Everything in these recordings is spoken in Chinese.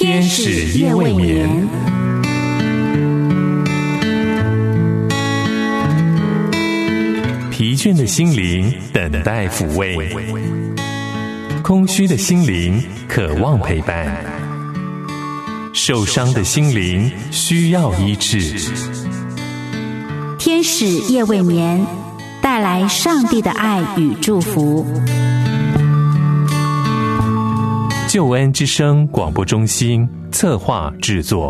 天使夜未眠。疲倦的心灵等待抚慰，空虚的心灵渴望陪伴，受伤的心灵需要医治。 天使夜未眠，带来上帝的爱与祝福。 救恩之声广播中心策划制作。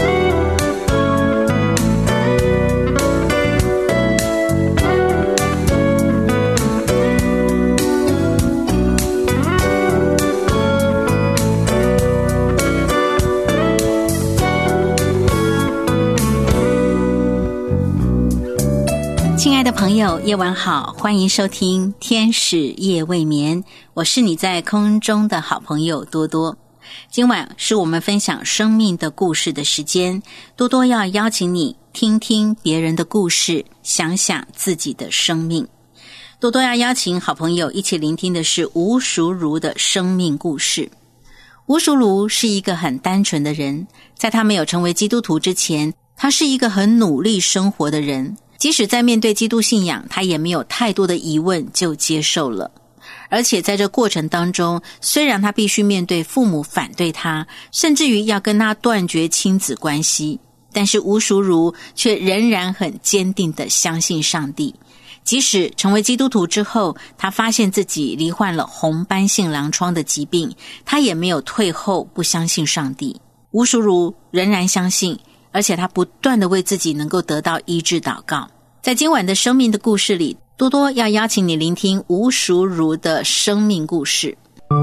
亲爱的朋友，夜晚好，欢迎收听天使夜未眠，我是你在空中的好朋友多多。今晚是我们分享生命的故事的时间，多多要邀请你听听别人的故事，想想自己的生命。多多要邀请好朋友一起聆听的是吴淑如的生命故事。吴淑如是一个很单纯的人，在他没有成为基督徒之前，他是一个很努力生活的人，即使在面对基督信仰，他也没有太多的疑问就接受了。而且在这过程当中，虽然他必须面对父母反对他，甚至于要跟他断绝亲子关系，但是吴淑如却仍然很坚定地相信上帝。即使成为基督徒之后，他发现自己罹患了红斑性狼疮的疾病，他也没有退后不相信上帝。吴淑如仍然相信，而且他不断地为自己能够得到医治祷告。在今晚的生命的故事里，多多要邀请你聆听吴淑如的生命故事。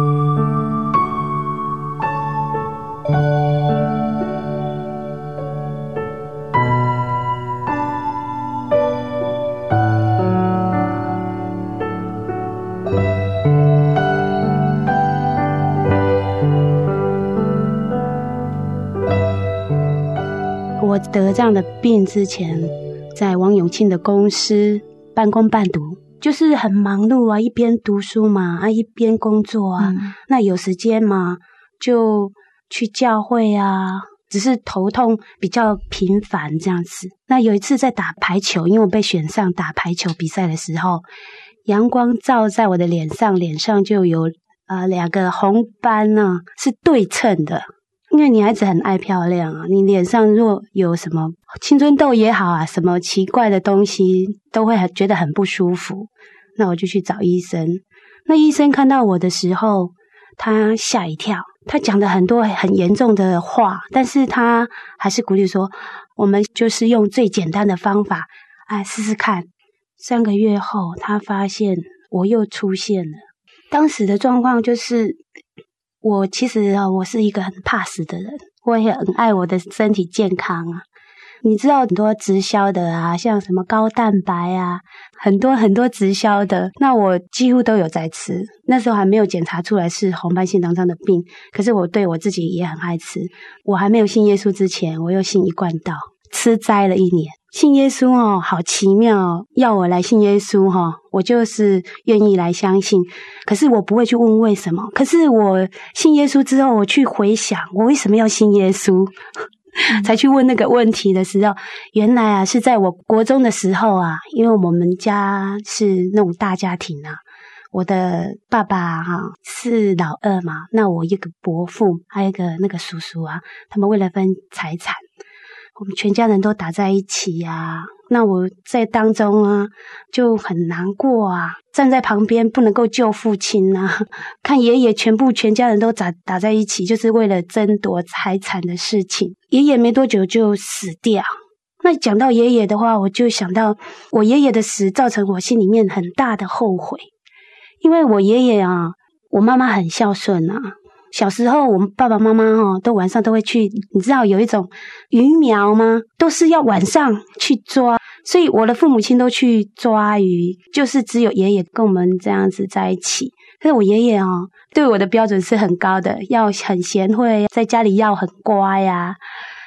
我得这样的病之前，在王永庆的公司半工半读，就是很忙碌啊，一边读书嘛，一边工作啊。那有时间嘛，就去教会啊，只是头痛比较频繁这样子。那有一次在打排球，因为我被选上打排球比赛的时候，阳光照在我的脸上，脸上就有2个红斑呢，是对称的。因为女孩子很爱漂亮啊，你脸上若有什么青春痘也好啊，什么奇怪的东西都会觉得很不舒服。那我就去找医生，那医生看到我的时候，他吓一跳，他讲了很多很严重的话，但是他还是鼓励说，我们就是用最简单的方法试试看。3个月后，他发现我又出现了。当时的状况就是我其实我是一个很怕死的人，我也很爱我的身体健康啊。你知道很多直销的啊，像什么高蛋白啊，很多直销的，那我几乎都有在吃。那时候还没有检查出来是红斑性狼疮的病，可是我对我自己也很爱吃。我还没有信耶稣之前，我又信一贯道，吃斋了1年。信耶稣好奇妙要我来信耶稣我就是愿意来相信。可是我不会去问为什么。可是我信耶稣之后，我去回想我为什么要信耶稣，才去问那个问题的时候，原来是在我国中的时候因为我们家是那种大家庭我的爸爸是老二嘛，那我一个伯父还有一个那个叔叔他们为了分财产，我们全家人都打在一起那我在当中就很难过站在旁边不能够救父亲看爷爷全家人都打在一起，就是为了争夺财产的事情。爷爷没多久就死掉。那讲到爷爷的话，我就想到我爷爷的死造成我心里面很大的后悔。因为我爷爷我妈妈很孝顺小时候我们爸爸妈妈都晚上都会去，你知道有一种鱼苗吗？都是要晚上去抓，所以我的父母亲都去抓鱼，就是只有爷爷跟我们这样子在一起。但是我爷爷对我的标准是很高的，要很贤惠，在家里要很乖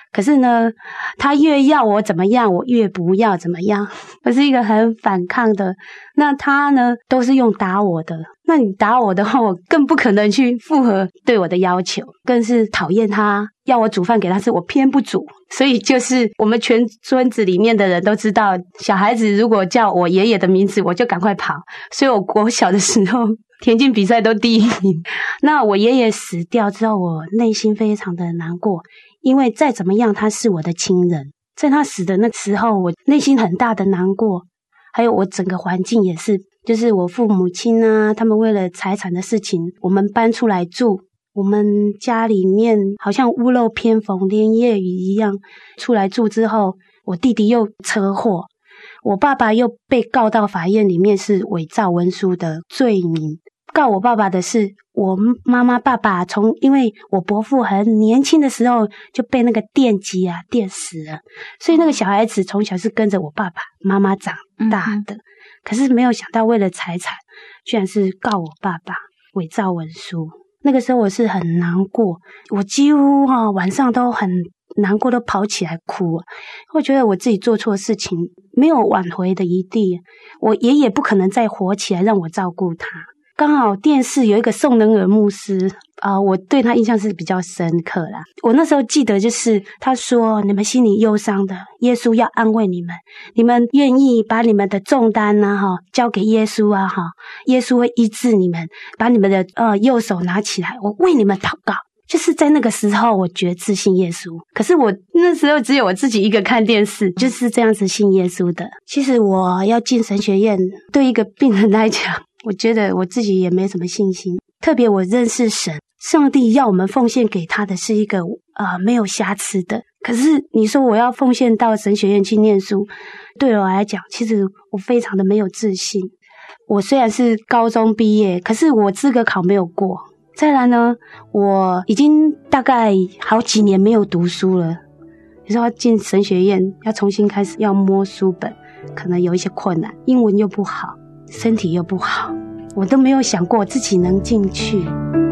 可是呢，他越要我怎么样，我越不要怎么样。我是一个很反抗的。那他呢，都是用打我的。那你打我的话，我更不可能去附和对我的要求，更是讨厌他要我煮饭给他吃，我偏不煮。所以就是我们全村子里面的人都知道，小孩子如果叫我爷爷的名字，我就赶快跑。所以我国小的时候田径比赛都第一名。那我爷爷死掉之后，我内心非常的难过，因为再怎么样他是我的亲人，在他死的那时候，我内心很大的难过，还有我整个环境也是，就是我父母亲啊，他们为了财产的事情，我们搬出来住，我们家里面好像屋漏偏逢连夜雨一样，出来住之后，我弟弟又车祸，我爸爸又被告到法院里面是伪造文书的罪名。告我爸爸的是我妈妈爸爸因为我伯父很年轻的时候就被那个电击啊电死了，所以那个小孩子从小是跟着我爸爸妈妈长大的。可是没有想到为了财产居然是告我爸爸伪造文书。那个时候我是很难过，我几乎晚上都很难过，都跑起来哭。我觉得我自己做错事情没有挽回的余地，我爷爷不可能再活起来让我照顾他。刚好电视有一个宋能尔牧师我对他印象是比较深刻啦。我那时候记得就是他说，你们心里忧伤的，耶稣要安慰你们，你们愿意把你们的重担交给耶稣啊耶稣会医治你们，把你们的右手拿起来，我为你们祷告。就是在那个时候我决志信耶稣，可是我那时候只有我自己一个看电视，就是这样子信耶稣的。其实我要进神学院，对一个病人来讲，我觉得我自己也没什么信心。特别我认识神，上帝要我们奉献给他的是一个没有瑕疵的。可是你说我要奉献到神学院去念书，对我来讲，其实我非常的没有自信。我虽然是高中毕业，可是我资格考没有过。再来呢，我已经大概好几年没有读书了。你说要进神学院，要重新开始，要摸书本，可能有一些困难，英文又不好，身体又不好，我都没有想过自己能进去。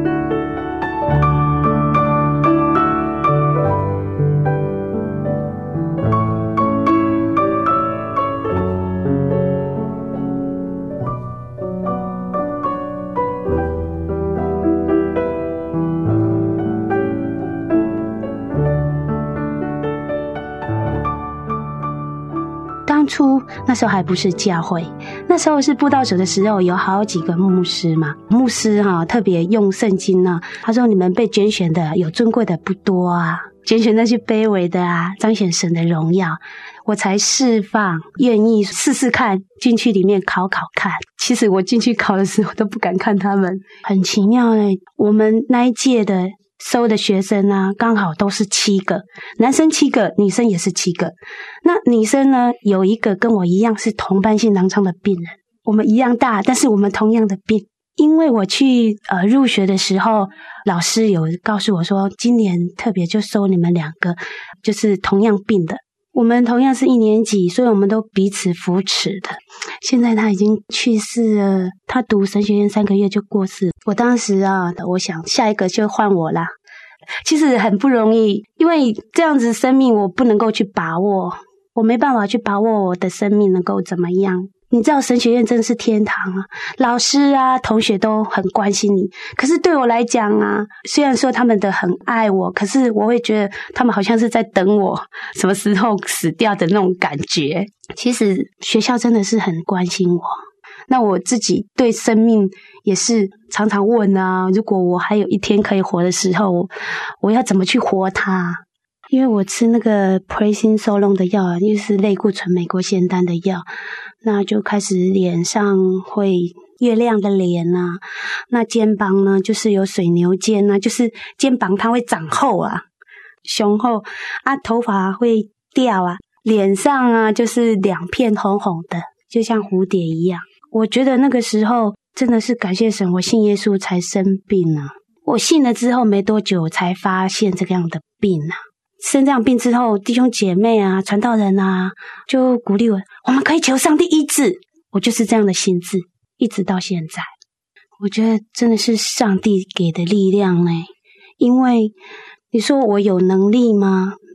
那时候还不是教会，那时候是布道者的时候，有好几个牧师嘛。牧师特别用圣经他说你们被拣选的有尊贵的不多啊，拣选那些卑微的啊，彰显神的荣耀。我才释放，愿意试试看，进去里面考看。其实我进去考的时候都不敢看他们，很奇妙我们那一届的收的学生刚好都是7个，男生7个，女生也是7个。那女生呢，有一个跟我一样是同伴性囊疮的病人，我们一样大，但是我们同样的病。因为我去入学的时候，老师有告诉我说，今年特别就收你们2个，就是同样病的。我们同样是1年级，所以我们都彼此扶持的。现在他已经去世了，他读神学院3个月就过世。我当时我想下一个就换我啦。其实很不容易，因为这样子生命我不能够去把握，我没办法去把握我的生命能够怎么样。你知道神学院真的是天堂老师同学都很关心你。可是对我来讲虽然说他们的很爱我，可是我会觉得他们好像是在等我什么时候死掉的那种感觉。其实学校真的是很关心我。那我自己对生命也是常常问如果我还有一天可以活的时候，我要怎么去活它？因为我吃那个 Prednisolone 的药，就是类固醇美国仙丹的药，那就开始脸上会月亮的脸那肩膀呢就是有水牛肩就是肩膀它会长厚雄厚头发会掉脸上就是2片红红的，就像蝴蝶一样。我觉得那个时候真的是感谢神，我信耶稣才生病我信了之后没多久才发现这个样的病生这样病之后，弟兄姐妹传道人就鼓励我们可以求上帝医治。我就是这样的心志，一直到现在。我觉得真的是上帝给的力量因为你说我有能力吗？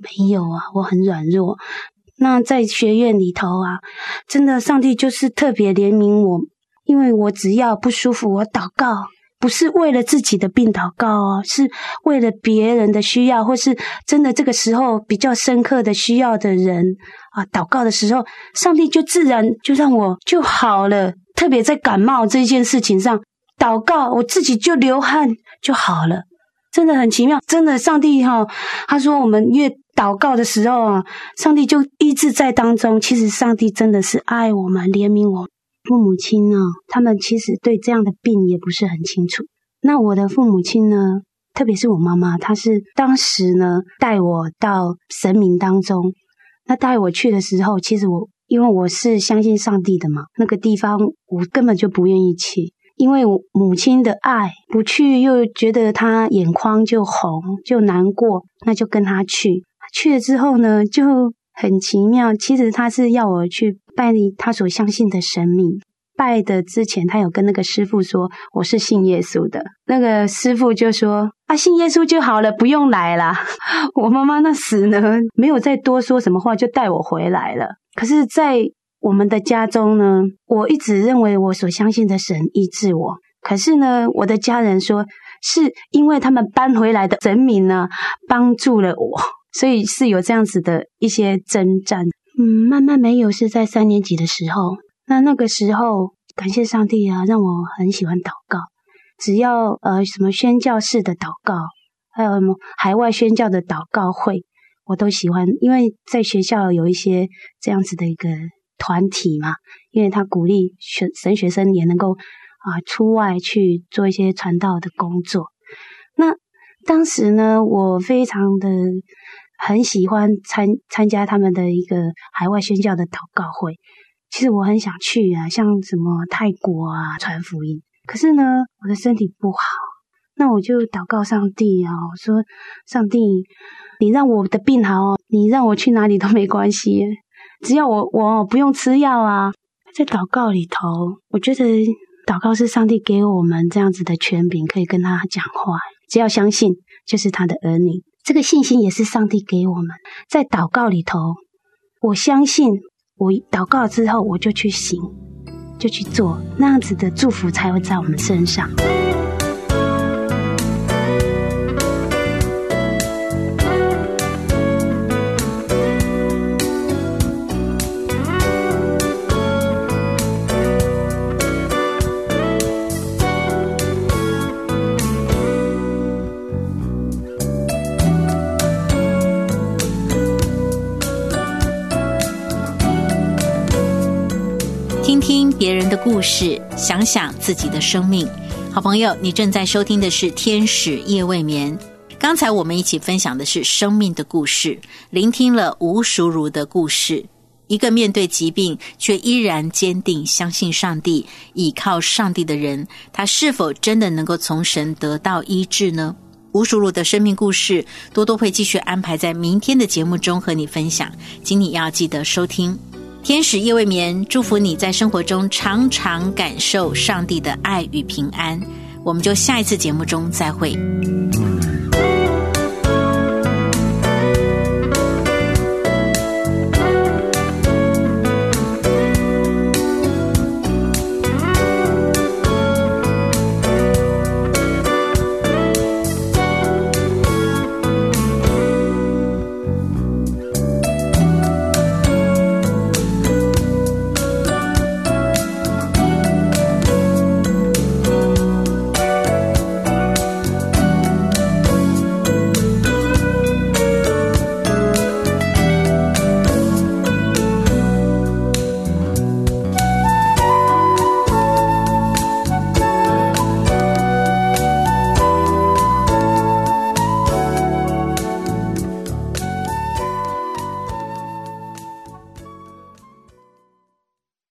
没有啊，我很软弱。那在学院里头啊，真的上帝就是特别怜悯我，因为我只要不舒服，我祷告不是为了自己的病祷告哦，是为了别人的需要，或是真的这个时候比较深刻的需要的人啊，祷告的时候，上帝就自然就让我就好了。特别在感冒这件事情上，祷告我自己就流汗就好了，真的很奇妙。真的上帝他说我们越祷告的时候啊，上帝就医治在当中。其实上帝真的是爱我们，怜悯我。父母亲呢，他们其实对这样的病也不是很清楚。那我的父母亲呢，特别是我妈妈，她是当时呢带我到神明当中。那带我去的时候，其实因为我是相信上帝的嘛，那个地方我根本就不愿意去，因为我母亲的爱，不去又觉得她眼眶就红就难过，那就跟她去。去了之后呢，就很奇妙，其实他是要我去拜他所相信的神明。拜的之前他有跟那个师父说我是信耶稣的，那个师父就说信耶稣就好了，不用来啦。我妈妈那时呢没有再多说什么话，就带我回来了。可是在我们的家中呢，我一直认为我所相信的神医治我，可是呢我的家人说是因为他们搬回来的神明呢帮助了我，所以是有这样子的一些征战。慢慢没有，是在3年级的时候。那个时候感谢上帝啊，让我很喜欢祷告。只要什么宣教士的祷告，还有海外宣教的祷告会，我都喜欢。因为在学校有一些这样子的一个团体嘛，因为他鼓励神学生也能够出外去做一些传道的工作。那当时呢，我非常的很喜欢参加他们的一个海外宣教的祷告会。其实我很想去啊，像什么泰国啊传福音，可是呢我的身体不好。那我就祷告上帝啊，我说上帝，你让我的病好，你让我去哪里都没关系，只要我不用吃药啊。在祷告里头，我觉得祷告是上帝给我们这样子的权柄，可以跟他讲话，只要相信就是他的儿女。这个信心也是上帝给我们。在祷告里头，我相信我祷告之后我就去行，就去做，那样子的祝福才会在我们身上。 听听别人的故事，想想自己的生命。好朋友，你正在收听的是天使夜未眠。刚才我们一起分享的是生命的故事，聆听了吴淑如的故事，一个面对疾病却依然坚定相信上帝，倚靠上帝的人，他是否真的能够从神得到医治呢？吴淑如的生命故事，多多会继续安排在明天的节目中和你分享，请你要记得收听。天使夜未眠，祝福你在生活中常常感受上帝的爱与平安。我们就下一次节目中再会。